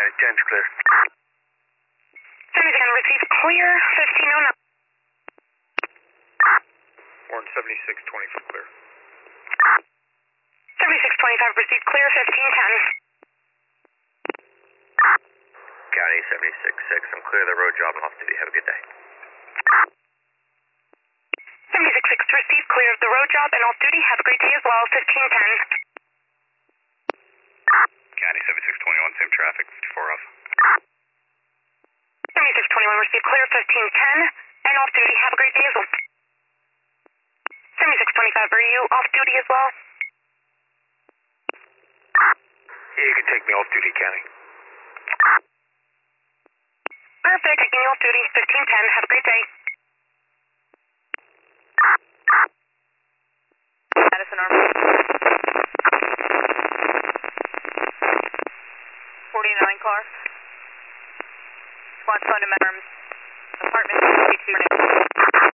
County 10's clear. 70 can receive clear, 1509. Warren 7620 clear. 7625 received clear, 1510. County 76-6, I'm clear of the road job and off duty. Have a good day. 76-6 received clear of the road job and off duty. Have a great day as well, 1510. County 7621, same traffic, 54 off. 7621 received clear, 1510, and off duty. Have a great day as well. 7625, are you off duty as well? Yeah, you can take me off duty, County. Perfect, taking you off duty, 1510. Have a great day. Madison Army. 49 car. Response phone to Arms.